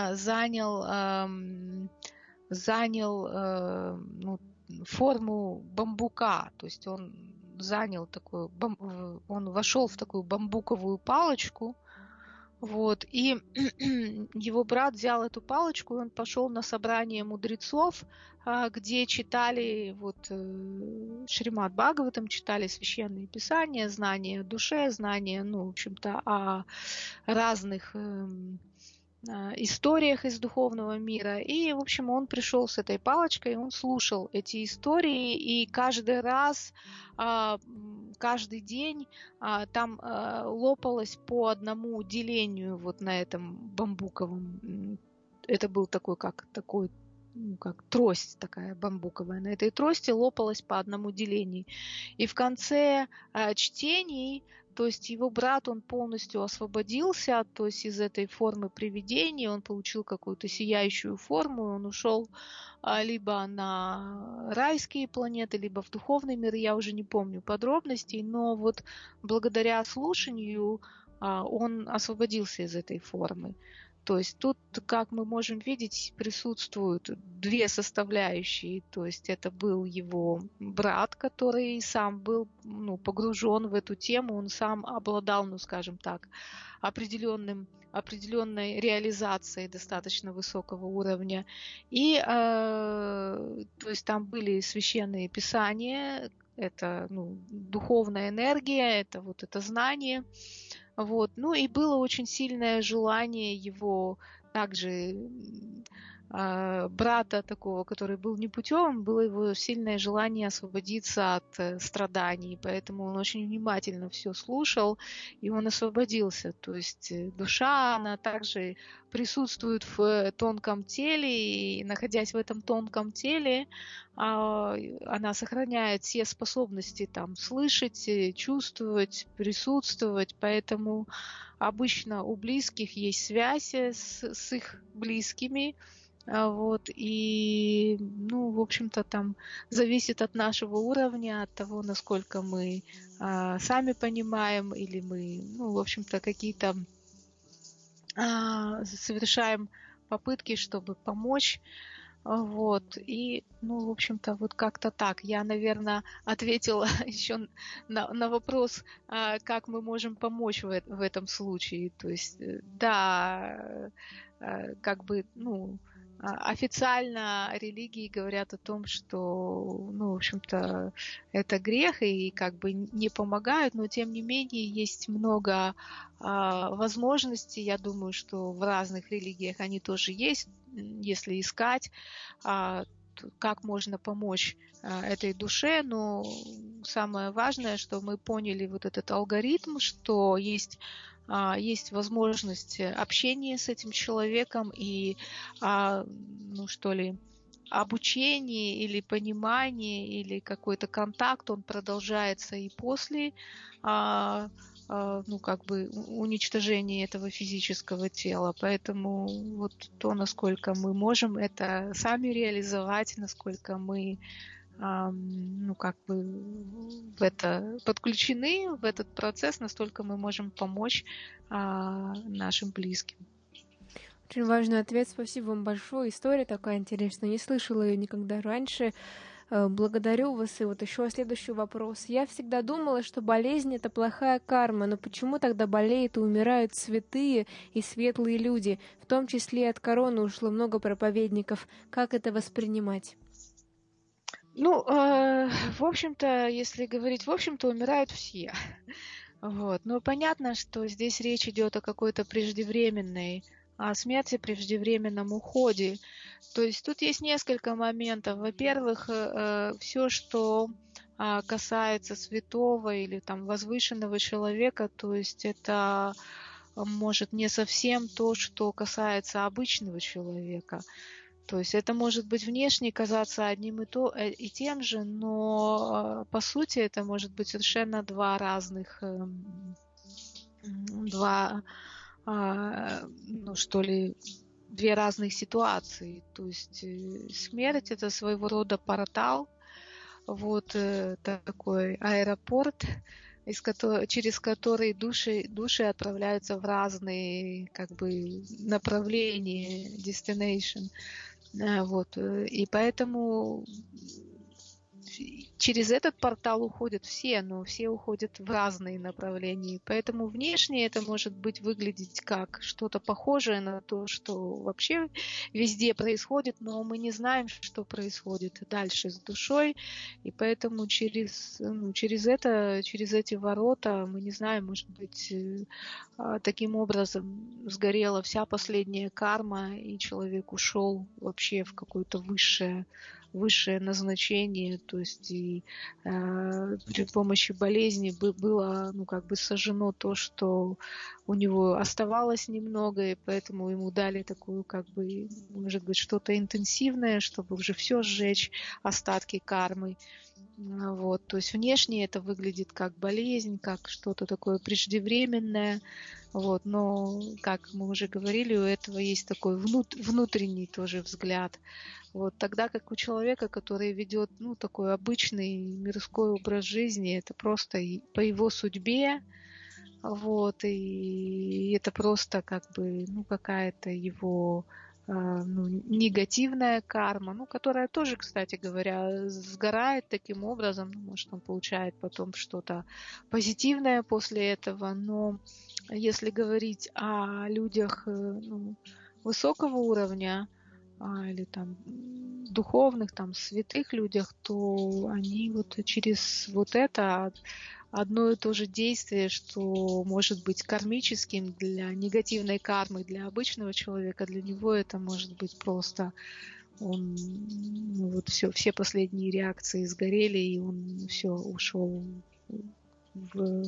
занял форму бамбука, то есть он занял такую, он вошел в такую бамбуковую палочку, вот, и его брат взял эту палочку, и он пошел на собрание мудрецов, где читали Шримад Бхагаватам, читали священные писания, знания о душе, знания, ну, в общем-то, о разных историях из духовного мира. И, в общем, он пришел с этой палочкой, он слушал эти истории, и каждый раз, каждый день там лопалось по одному делению вот на этом бамбуковом. Это был такой, как трость такая бамбуковая. На этой трости лопалось по одному делению. И в конце чтений, то есть его брат, он полностью освободился, то есть из этой формы привидения, он получил какую-то сияющую форму, он ушел либо на райские планеты, либо в духовный мир, я уже не помню подробностей, но вот благодаря слушанию он освободился из этой формы. То есть тут, как мы можем видеть, присутствуют две составляющие. То есть это был его брат, который сам был погружен в эту тему, он сам обладал, скажем так, определенной реализацией достаточно высокого уровня. И то есть там были священные писания, это духовная энергия, это знание. Вот. Ну и было очень сильное желание его также брата такого, который был непутевым, было его сильное желание освободиться от страданий, поэтому он очень внимательно все слушал, и он освободился. То есть душа, она также присутствует в тонком теле, и находясь в этом тонком теле, она сохраняет все способности там слышать, чувствовать, присутствовать, поэтому обычно у близких есть связь с их близкими, и, в общем-то, там зависит от нашего уровня, от того, насколько мы сами понимаем, или мы, в общем-то, какие-то совершаем попытки, чтобы помочь. И, в общем-то, вот как-то так. Я, наверное, ответила еще на вопрос, как мы можем помочь в этом случае. То есть, да, официально религии говорят о том, что, в общем-то, это грех и не помогают, но тем не менее есть много возможностей. Я думаю, что в разных религиях они тоже есть, если искать, как можно помочь этой душе, но самое важное, что мы поняли вот этот алгоритм, что есть возможность общения с этим человеком и, обучение или понимание или какой-то контакт, он продолжается и после уничтожения этого физического тела. Поэтому вот то, насколько мы можем это сами реализовать, насколько мы в это подключены, в этот процесс, настолько мы можем помочь нашим близким. Очень важный ответ, спасибо вам большое. История такая интересная, не слышала ее никогда раньше. Благодарю вас. И вот еще следующий вопрос. Я всегда думала, что болезнь — это плохая карма, но почему тогда болеют и умирают святые и светлые люди? В том числе от короны ушло много проповедников. Как это воспринимать? В общем-то, если говорить, умирают все. Но понятно, что здесь речь идет о какой-то преждевременной смерти, преждевременном уходе. То есть тут есть несколько моментов. Во-первых, все, что касается святого или там возвышенного человека, то есть это может не совсем то, что касается обычного человека. То есть это может быть внешне казаться одним и тем же, но по сути это может быть совершенно две разных ситуации. То есть смерть это своего рода портал, вот такой аэропорт, через который души отправляются в разные как бы направления, destination. Вот. И поэтому через этот портал уходят все, но все уходят в разные направления. Поэтому внешне это может быть выглядеть как что-то похожее на то, что вообще везде происходит, но мы не знаем, что происходит дальше с душой. И поэтому через эти ворота, мы не знаем, может быть, таким образом сгорела вся последняя карма, и человек ушел вообще в какое-то высшее назначение, то есть и при помощи болезни было как бы сожжено то, что у него оставалось немного, и поэтому ему дали такую как бы, может быть, что-то интенсивное, чтобы уже все сжечь, остатки кармы. Вот, то есть внешне это выглядит как болезнь, как что-то такое преждевременное, вот, но, как мы уже говорили, у этого есть такой внутренний тоже взгляд. Вот, тогда как у человека, который ведет такой обычный мирской образ жизни, это просто по его судьбе, вот, и это просто как бы какая-то его негативная карма, которая тоже, кстати говоря, сгорает таким образом, может, он получает потом что-то позитивное после этого, но если говорить о людях высокого уровня, или там духовных, там святых людях, то они вот через вот это одно и то же действие, что может быть кармическим для негативной кармы, для обычного человека, для него это может быть просто он все последние реакции сгорели, и он все ушел в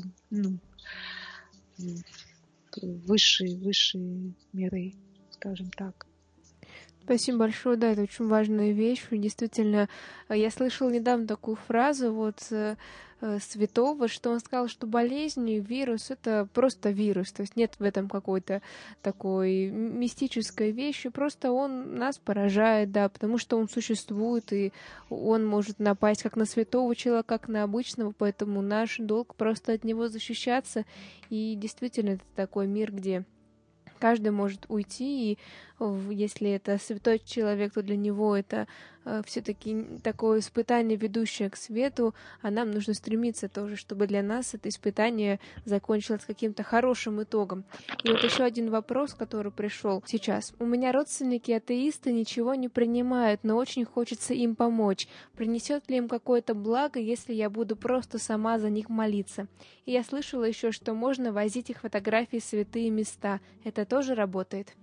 высшие миры, скажем так. Спасибо большое, да, это очень важная вещь. Действительно, я слышала недавно такую фразу святого, что он сказал, что болезнь, вирус — это просто вирус, то есть нет в этом какой-то такой мистической вещи, просто он нас поражает, да, потому что он существует, и он может напасть как на святого человека, как на обычного, поэтому наш долг просто от него защищаться, и действительно это такой мир, где каждый может уйти, и если это святой человек, то для него это все-таки такое испытание, ведущее к свету, а нам нужно стремиться тоже, чтобы для нас это испытание закончилось каким-то хорошим итогом. И вот еще один вопрос, который пришел сейчас. У меня родственники атеисты ничего не принимают, но очень хочется им помочь. Принесет ли им какое-то благо, если я буду просто сама за них молиться? И я слышала еще, что можно возить их фотографии в святые места. Это тоже работает?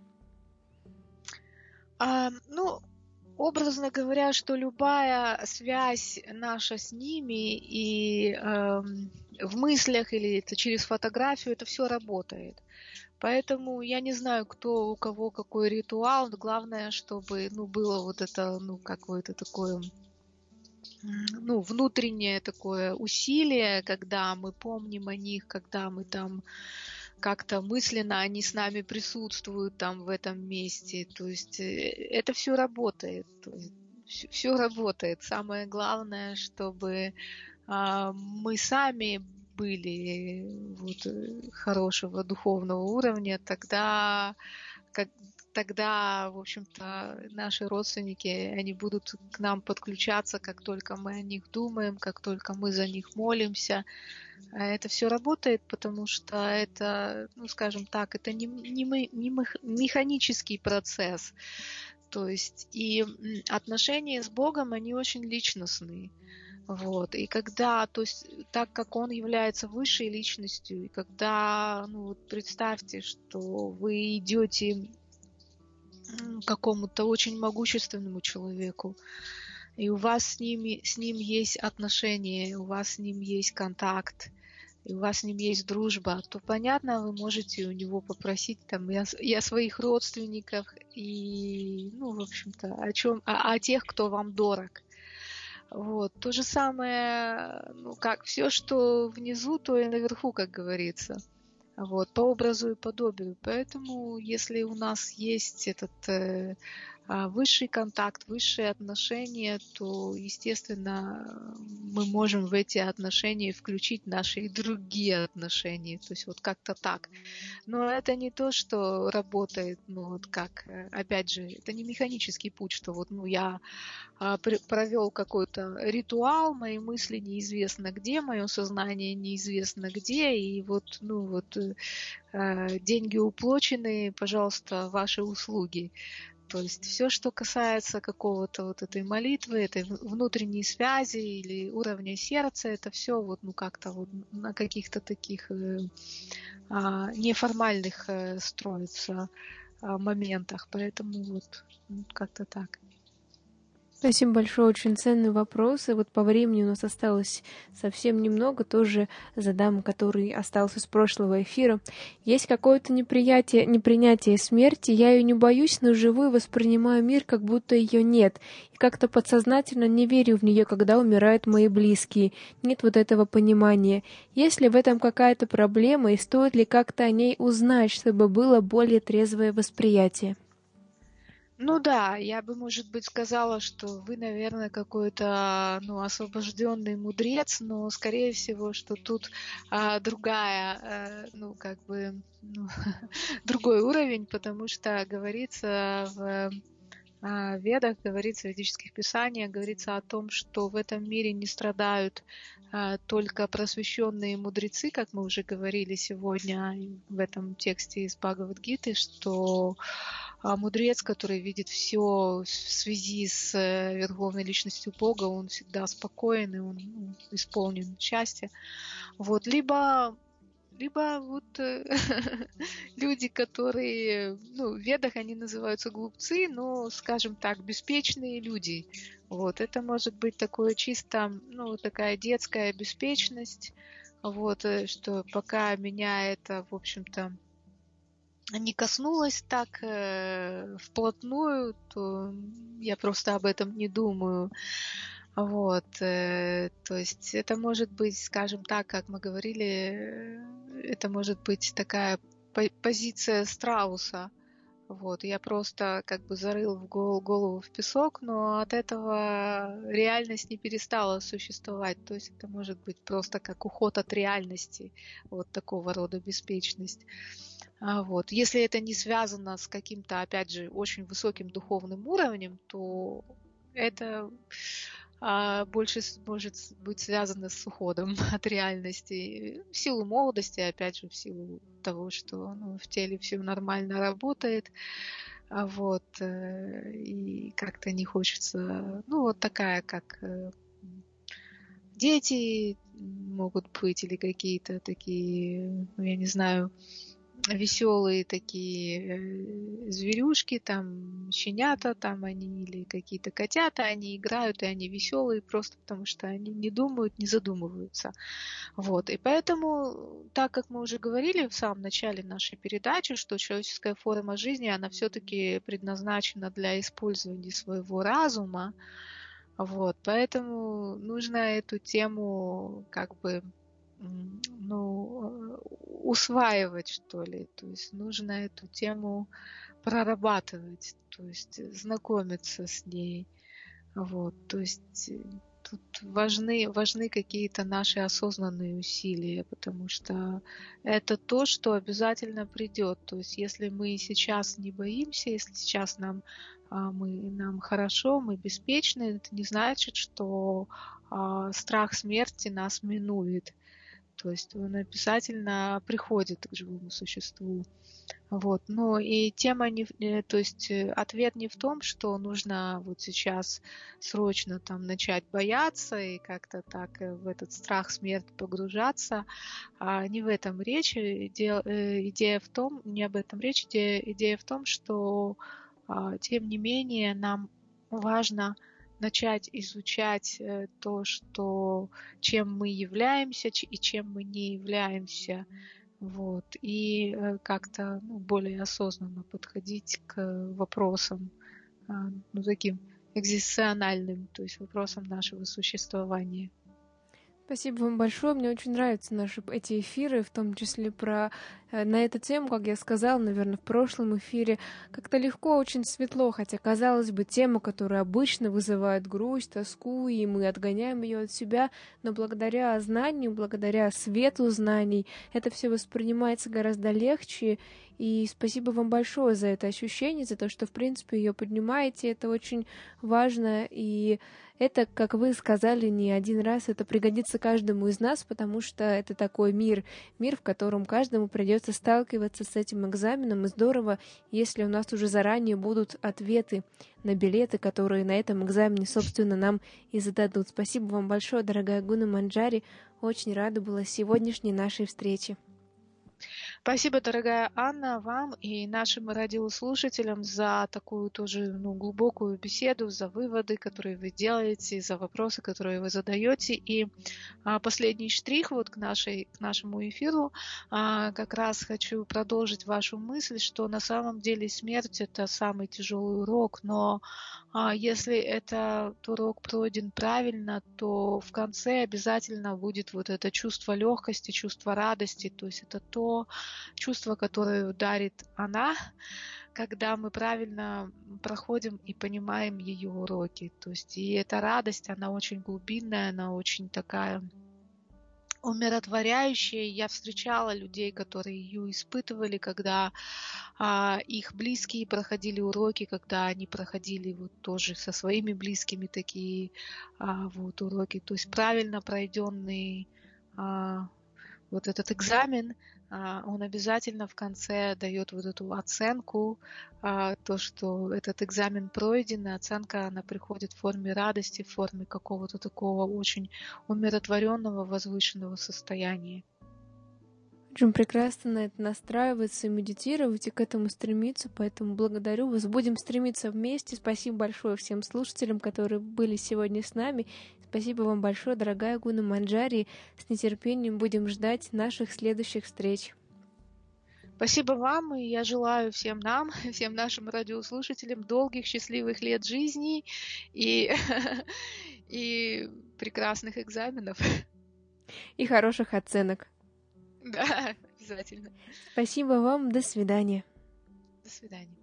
Образно говоря, что любая связь наша с ними и в мыслях или это через фотографию, это все работает. Поэтому я не знаю, кто у кого какой ритуал. Главное, чтобы было вот это какое-то такое внутреннее такое усилие, когда мы помним о них, когда мы там как-то мысленно они с нами присутствуют там в этом месте. То есть это все работает. Все работает. Самое главное, чтобы мы сами были хорошего духовного уровня, тогда, в общем-то, наши родственники, они будут к нам подключаться, как только мы о них думаем, как только мы за них молимся. Это все работает, потому что это, скажем так, это не механический процесс. То есть и отношения с Богом, они очень личностные. Вот. И когда, то есть, так как он является высшей личностью, и когда, представьте, что вы идете к какому-то очень могущественному человеку, и у вас с ним есть отношения, у вас с ним есть контакт, и у вас с ним есть дружба, то, понятно, вы можете у него попросить там и о своих родственниках, и, ну, в общем-то, о тех, кто вам дорог. Вот. То же самое, ну, как все, что внизу, то и наверху, как говорится. Вот, по образу и подобию. Поэтому, если у нас есть этот высший контакт, высшие отношения, то, естественно, мы можем в эти отношения включить наши и другие отношения. То есть вот как-то так. Но это не то, что работает, ну вот как, опять же, это не механический путь, что вот, ну, я провел какой-то ритуал, мои мысли неизвестно где, мое сознание неизвестно где, и вот, ну вот, деньги уплочены, пожалуйста, ваши услуги. То есть все, что касается какого-то вот этой молитвы, этой внутренней связи или уровня сердца, это все вот, ну, как-то вот на каких-то таких неформальных строится моментах. Поэтому вот как-то так. Спасибо большое, очень ценный вопрос. И вот по времени у нас осталось совсем немного, тоже задам, который остался с прошлого эфира. Есть какое-то непринятие смерти, я ее не боюсь, но живу и воспринимаю мир, как будто ее нет. И как-то подсознательно не верю в нее, когда умирают мои близкие. Нет вот этого понимания. Есть ли в этом какая-то проблема, и стоит ли как-то о ней узнать, чтобы было более трезвое восприятие? Ну да, я бы, может быть, сказала, что вы, наверное, какой-то, ну, освобожденный мудрец, но, скорее всего, что тут другая, ну, как бы, ну, другой уровень, потому что говорится в Ведах, говорится в ведических писаниях, говорится о том, что в этом мире не страдают только просвещенные мудрецы, как мы уже говорили сегодня в этом тексте из Бхагавад-гиты, что мудрец, который видит все в связи с Верховной Личностью Бога, он всегда спокоен и он исполнен счастья. Вот. Либо вот люди, которые, ну, в Ведах они называются глупцы, но, скажем так, беспечные люди. Вот. Это может быть такое чисто, ну, такая детская беспечность, вот, что пока меня это, в общем-то, не коснулось так вплотную, то я просто об этом не думаю. Вот, то есть это может быть, скажем так, как мы говорили, это может быть такая позиция страуса. Вот, я просто как бы зарыл в голову в песок, но от этого реальность не перестала существовать. То есть это может быть просто как уход от реальности, вот такого рода беспечность. Вот. Если это не связано с каким-то, опять же, очень высоким духовным уровнем, то это больше может быть связано с уходом от реальности в силу молодости, опять же, в силу того, что, ну, в теле все нормально работает, вот, и как-то не хочется, ну, вот такая, как дети могут быть или какие-то такие, ну, я не знаю, веселые такие зверюшки, там щенята, там они или какие-то котята, они играют, и они веселые просто потому, что они не думают, не задумываются. Вот. И поэтому, так как мы уже говорили в самом начале нашей передачи, что человеческая форма жизни, она все-таки предназначена для использования своего разума, вот, поэтому нужно эту тему как бы, ну, усваивать, что ли. То есть нужно эту тему прорабатывать, то есть знакомиться с ней. Вот, то есть тут важны какие-то наши осознанные усилия, потому что это то, что обязательно придет. То есть если мы сейчас не боимся, если сейчас нам хорошо, мы беспечны, это не значит, что страх смерти нас минует. То есть он обязательно приходит к живому существу. Вот. Но и тема то есть ответ не в том, что нужно вот сейчас срочно там начать бояться и как-то так в этот страх смерти погружаться. Не в этом речь. Идея в том, не об этом речь, идея в том, что тем не менее нам важно начать изучать то, чем мы являемся и чем мы не являемся. Вот. И как-то более осознанно подходить к вопросам таким экзистенциальным, то есть вопросам нашего существования. Спасибо вам большое. Мне очень нравятся наши эти эфиры, в том числе на эту тему, как я сказала, наверное, в прошлом эфире. Как-то легко, очень светло, хотя, казалось бы, тема, которая обычно вызывает грусть, тоску, и мы отгоняем ее от себя, но благодаря знанию, благодаря свету знаний, это все воспринимается гораздо легче. И спасибо вам большое за это ощущение, за то, что, в принципе, ее поднимаете. Это очень важно, и это, как вы сказали не один раз, это пригодится каждому из нас, потому что это такой мир, в котором каждому придется сталкиваться с этим экзаменом. И здорово, если у нас уже заранее будут ответы на билеты, которые на этом экзамене, собственно, нам и зададут. Спасибо вам большое, дорогая Гуна Манджари. Очень рада была сегодняшней нашей встрече. Спасибо, дорогая Анна, вам и нашим радиослушателям за такую тоже глубокую беседу, за выводы, которые вы делаете, за вопросы, которые вы задаете. И последний штрих вот к нашему эфиру. Как раз хочу продолжить вашу мысль, что на самом деле смерть — это самый тяжелый урок, но если этот урок пройден правильно, то в конце обязательно будет вот это чувство легкости, чувство радости, то есть это то чувство, которое дарит она, когда мы правильно проходим и понимаем ее уроки. То есть и эта радость, она очень глубинная, она очень такая умиротворяющая. Я встречала людей, которые ее испытывали, когда их близкие проходили уроки, когда они проходили вот тоже со своими близкими такие вот уроки. То есть правильно пройденный вот этот экзамен, он обязательно в конце дает вот эту оценку, то, что этот экзамен пройден, и оценка, она приходит в форме радости, в форме какого-то такого очень умиротворенного, возвышенного состояния. Очень прекрасно на это настраиваться и медитировать, и к этому стремиться, поэтому благодарю вас. Будем стремиться вместе. Спасибо большое всем слушателям, которые были сегодня с нами. Спасибо вам большое, дорогая Гуна Манджари. С нетерпением будем ждать наших следующих встреч. Спасибо вам, и я желаю всем нам, всем нашим радиослушателям долгих, счастливых лет жизни и прекрасных экзаменов. И хороших оценок. Да, обязательно. Спасибо вам. До свидания. До свидания.